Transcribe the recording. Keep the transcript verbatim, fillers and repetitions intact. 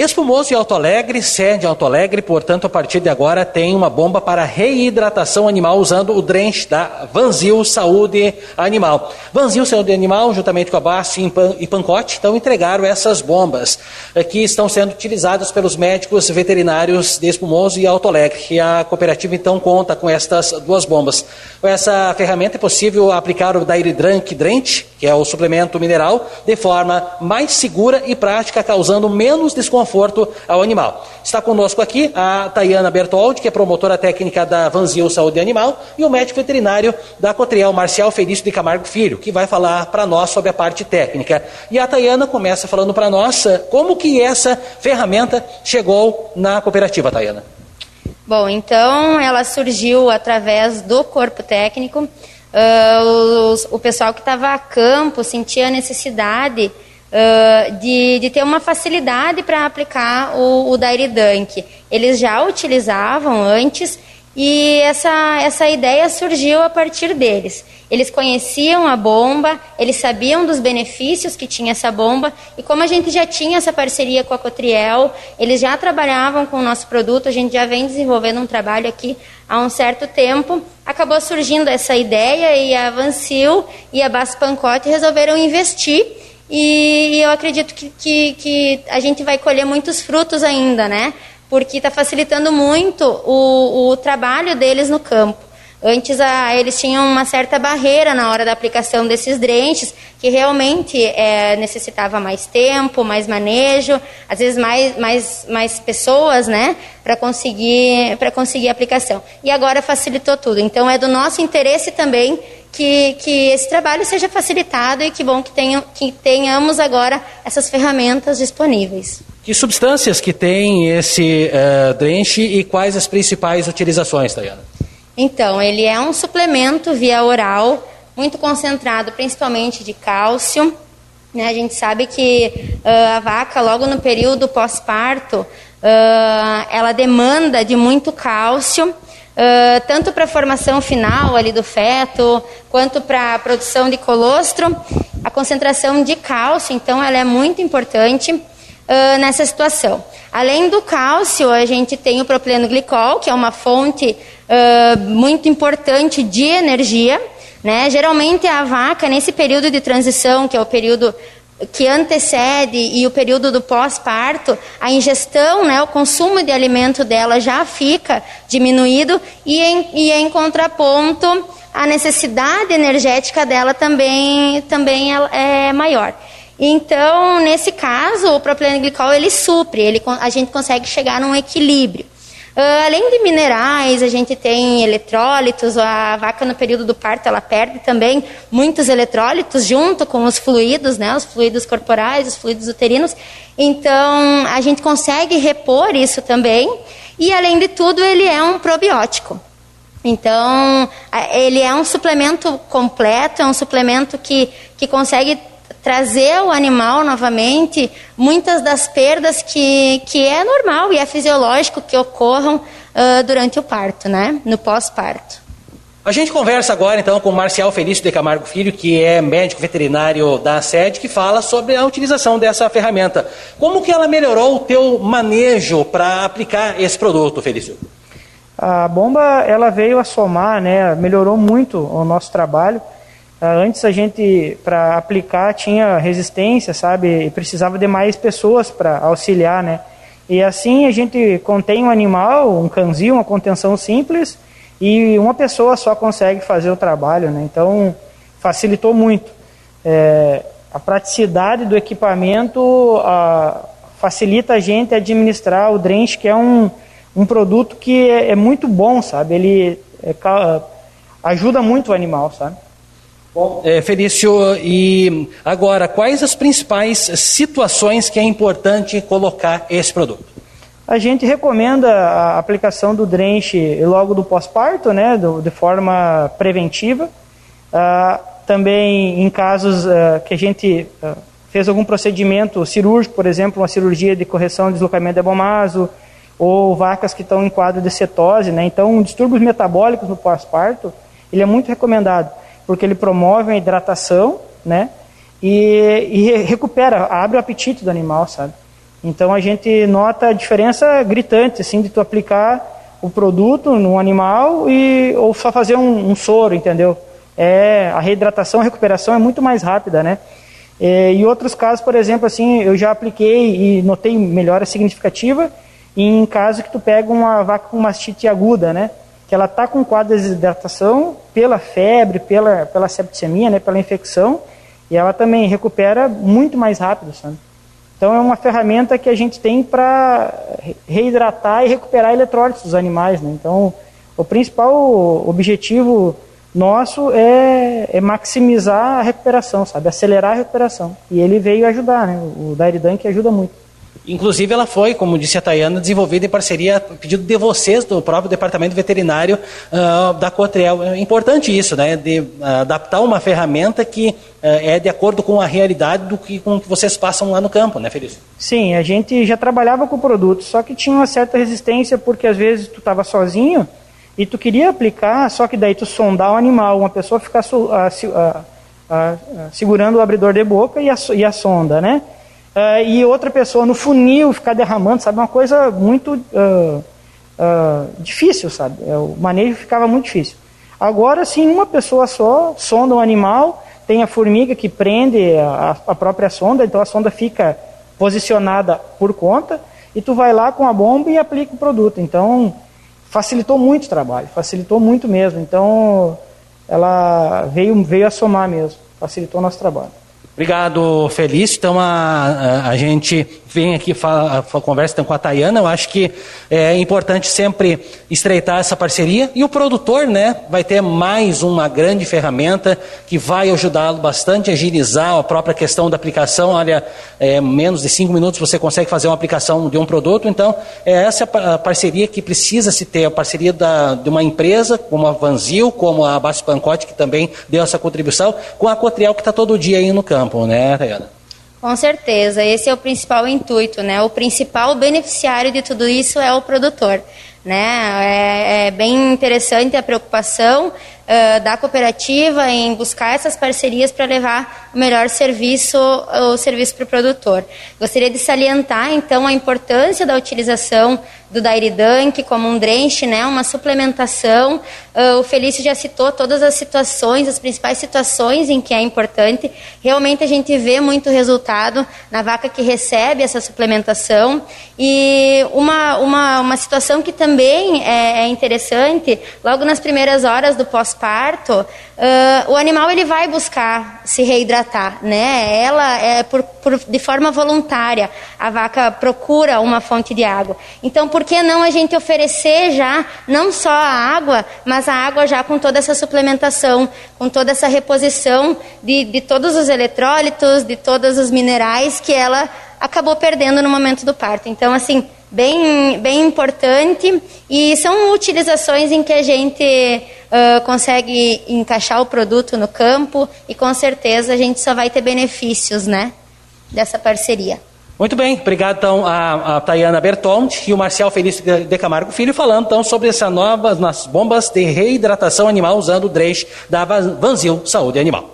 Espumoso e Alto Alegre, sede Alto Alegre, portanto, a partir de agora tem uma bomba para reidratação animal usando o Drench da Vanzil Saúde Animal. Vanzil Saúde Animal, juntamente com a Basto e Pancote, então entregaram essas bombas que estão sendo utilizadas pelos médicos veterinários de Espumoso e Alto Alegre. E a cooperativa, então, conta com estas duas bombas. Com essa ferramenta é possível aplicar o Dairidrank Drench, que é o suplemento mineral, de forma mais segura e prática, causando menos desconforto ao animal. Está conosco aqui a Tayana Bertoldi, que é promotora técnica da Vanzil Saúde Animal, e o médico veterinário da Cotriel, Marcial Felício de Camargo Filho, que vai falar para nós sobre a parte técnica. E a Tayana começa falando para nós como que essa ferramenta chegou na cooperativa, Tayana. Bom, então ela surgiu através do corpo técnico. Uh, os, o pessoal que estava a campo sentia a necessidade Uh, de, de ter uma facilidade para aplicar o, o Dairidrank. Eles já utilizavam antes e essa, essa ideia surgiu a partir deles. Eles conheciam a bomba, eles sabiam dos benefícios que tinha essa bomba e como a gente já tinha essa parceria com a Cotriel, eles já trabalhavam com o nosso produto, a gente já vem desenvolvendo um trabalho aqui há um certo tempo, acabou surgindo essa ideia e a Vanzil e a Basto Pancote resolveram investir. E eu acredito que, que, que a gente vai colher muitos frutos ainda, né? Porque está facilitando muito o, o trabalho deles no campo. Antes a, eles tinham uma certa barreira na hora da aplicação desses drenches, que realmente é, necessitava mais tempo, mais manejo, às vezes mais, mais, mais pessoas, né, para conseguir, para conseguir a aplicação. E agora facilitou tudo. Então é do nosso interesse também que, que esse trabalho seja facilitado e que bom que, tenham, que tenhamos agora essas ferramentas disponíveis. Que substâncias que tem esse uh, drench e quais as principais utilizações, Tayana? Então, ele é um suplemento via oral, muito concentrado principalmente de cálcio. Né? A gente sabe que uh, a vaca, logo no período pós-parto, uh, ela demanda de muito cálcio, uh, tanto para a formação final ali do feto, quanto para a produção de colostro. A concentração de cálcio, então, ela é muito importante uh, nessa situação. Além do cálcio, a gente tem o propileno glicol, que é uma fonte Uh, muito importante de energia, né? Geralmente a vaca, nesse período de transição, que é o período que antecede e o período do pós-parto, a ingestão, né, o consumo de alimento dela já fica diminuído e em, e em contraponto a necessidade energética dela também, também é maior. Então, nesse caso, o propileno glicol ele supre, ele, a gente consegue chegar num equilíbrio. Uh, além de minerais, a gente tem eletrólitos, a vaca no período do parto ela perde também muitos eletrólitos junto com os fluidos, né, os fluidos corporais, os fluidos uterinos, então a gente consegue repor isso também e além de tudo ele é um probiótico. Então ele é um suplemento completo, é um suplemento que, que consegue trazer ao animal novamente muitas das perdas que, que é normal e é fisiológico que ocorram uh, durante o parto, né? No pós-parto. A gente conversa agora então com o Marcial Felício de Camargo Filho, que é médico veterinário da sede, que fala sobre a utilização dessa ferramenta. Como que ela melhorou o teu manejo para aplicar esse produto, Felício? A bomba ela veio a somar, né? Melhorou muito o nosso trabalho. Antes a gente, para aplicar, tinha resistência, sabe? E precisava de mais pessoas para auxiliar, né? E assim a gente contém um animal, um canzil, uma contenção simples, e uma pessoa só consegue fazer o trabalho, né? Então, facilitou muito. É, a praticidade do equipamento a, facilita a gente administrar o Drench, que é um, um produto que é, é muito bom, sabe? Ele é, ajuda muito o animal, sabe? Bom, é, Felício, e agora, quais as principais situações que é importante colocar esse produto? A gente recomenda a aplicação do Drench logo do pós-parto, né, do, de forma preventiva. Uh, também em casos uh, que a gente uh, fez algum procedimento cirúrgico, por exemplo, uma cirurgia de correção de deslocamento de abomaso, ou vacas que estão em quadro de cetose, né, então distúrbios metabólicos no pós-parto, ele é muito recomendado, porque ele promove a hidratação, né, e, e recupera, abre o apetite do animal, sabe? Então a gente nota a diferença gritante, assim, de tu aplicar o produto no animal e, ou só fazer um, um soro, entendeu? É, a reidratação, a recuperação é muito mais rápida, né? É, e outros casos, por exemplo, assim, eu já apliquei e notei melhora significativa em caso que tu pega uma vaca com mastite aguda, né? Que ela está com quadro de desidratação pela febre, pela, pela septicemia, né? Pela infecção, e ela também recupera muito mais rápido, sabe? Então é uma ferramenta que a gente tem para reidratar e recuperar eletrólitos dos animais, né? Então o principal objetivo nosso é, é maximizar a recuperação, sabe? Acelerar a recuperação. E ele veio ajudar, né? O Dairy Dunk ajuda muito. Inclusive ela foi, como disse a Tayana, desenvolvida em parceria, pedido de vocês, do próprio departamento veterinário uh, da Cotriel. É importante isso, né? De uh, adaptar uma ferramenta que uh, é de acordo com a realidade do que, com que vocês passam lá no campo, né, Felício? Sim, a gente já trabalhava com o produto, só que tinha uma certa resistência porque às vezes tu estava sozinho e tu queria aplicar, só que daí tu sondar o animal, uma pessoa ficar su- a, a, a, a, segurando o abridor de boca e a, e a sonda, né? Uh, e outra pessoa no funil ficar derramando, sabe? Uma coisa muito uh, uh, difícil, sabe? O manejo ficava muito difícil. Agora, sim, uma pessoa só sonda o animal, tem a formiga que prende a, a própria sonda, então a sonda fica posicionada por conta, e tu vai lá com a bomba e aplica o produto. Então, facilitou muito o trabalho, facilitou muito mesmo. Então, ela veio, veio a somar mesmo, facilitou o nosso trabalho. Obrigado, Felício. Então a, a, a gente vem aqui, fala, conversa então, com a Tayana. Eu acho que é importante sempre estreitar essa parceria. E o produtor, né, vai ter mais uma grande ferramenta que vai ajudá-lo bastante a agilizar a própria questão da aplicação. Olha, é, menos de cinco minutos você consegue fazer uma aplicação de um produto. Então, é essa a parceria que precisa se ter, a parceria da, de uma empresa como a Vanzil, como a Basso Pancotti, que também deu essa contribuição, com a Cotriel, que está todo dia aí no campo. Né, Tayana? Com certeza, esse é o principal intuito, né? O principal beneficiário de tudo isso é o produtor, né? É, é bem interessante a preocupação uh, da cooperativa em buscar essas parcerias para levar o melhor serviço, o serviço para o produtor. Gostaria de salientar, então, a importância da utilização do Dairy Dunk como um drench, né? Uma suplementação. Uh, o Felício já citou todas as situações, as principais situações em que é importante. Realmente a gente vê muito resultado na vaca que recebe essa suplementação. E uma, uma, uma situação que também é, é interessante, logo nas primeiras horas do pós-parto, uh, o animal ele vai buscar se reidratar, né? Ela, é por, por, de forma voluntária, a vaca procura uma fonte de água. Então, por que não a gente oferecer já, não só a água, mas a água já com toda essa suplementação, com toda essa reposição de, de todos os eletrólitos, de todos os minerais que ela acabou perdendo no momento do parto. Então, assim, bem, bem importante, e são utilizações em que a gente uh, consegue encaixar o produto no campo e com certeza a gente só vai ter benefícios, né, dessa parceria. Muito bem, obrigado então a, a Tayana Bertonte e o Marcial Felício de Camargo Filho falando então sobre essa nova nas bombas de reidratação animal usando o drench da Vanzil Saúde Animal.